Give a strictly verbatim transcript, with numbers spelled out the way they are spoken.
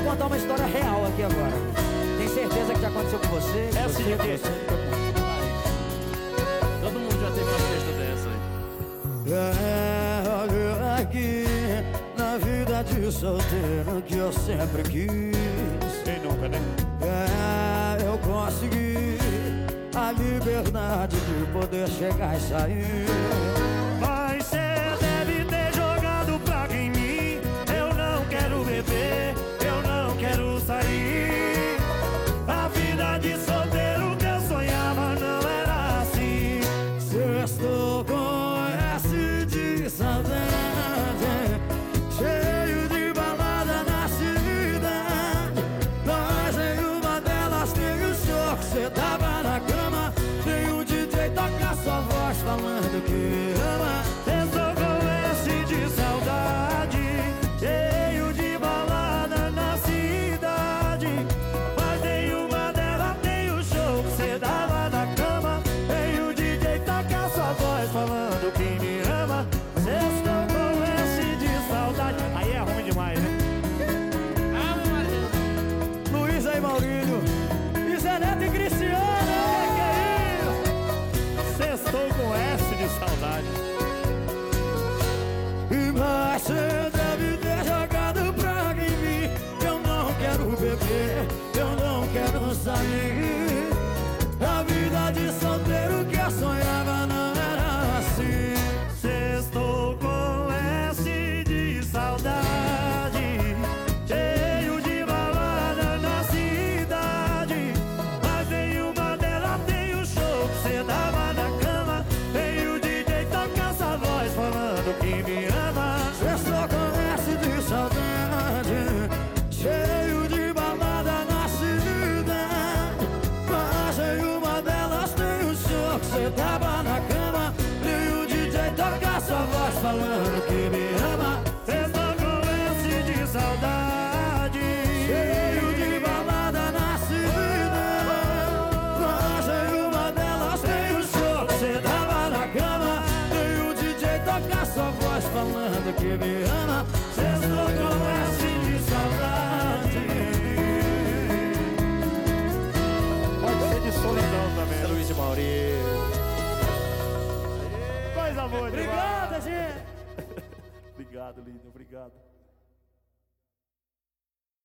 contar uma história real aqui agora. Tem certeza que já aconteceu com você? É assim, você, aqui. você. Todo mundo já teve uma festa dessa aí. É, olha aqui, na vida de solteiro que eu sempre quis. Quem nunca, né? É, eu consegui a liberdade de poder chegar e sair. Mas cê deve ter jogado praga em mim. Eu não quero beber, eu não quero sair. A vida de solteiro que eu sonhava não era assim. Sextou com S de saudade, cheio de balada na cidade. Mas em uma delas tem o show que cê tava na cama. Tem um D J toca sua voz falando que ama. Sextou com S de saudade, cheio de balada na cidade. Mas em uma delas tem o show que cê dava na cama. Tem o D J toca sua voz falando que me ama. Sextou com S de saudade. Aí é ruim demais, né? Luísa e Maurílio, e Zé Neto e Cristiano. Que é isso? Sextou com S de saudade. E mas cê deve ter jogado praga em mim. Eu não quero beber, eu não quero sair. A vida de solteiro que eu sonhava não era assim. Sextou com S de saudade, cheio de balada na cidade. Mas em uma delas tem o show que cê dava na cama. Tem o D J toca essa voz falando que me ama. Sextou com S de saudade, cheio de balada na cidade. Mas em uma delas tem o show que cê tava na cama. E o D J toca sua voz falando que me ama. Sextou com S de saudade, Cheio de balada na cidade. Mas em uma delas tem o show que cê tava na cama. E o D J toca sua voz falando que me ama. sextou com S de saudade. Pode ser de solidão também. Luiz e Maurílio. Coisa boa demais. Obrigado, gente. Obrigado, lindo. Obrigado.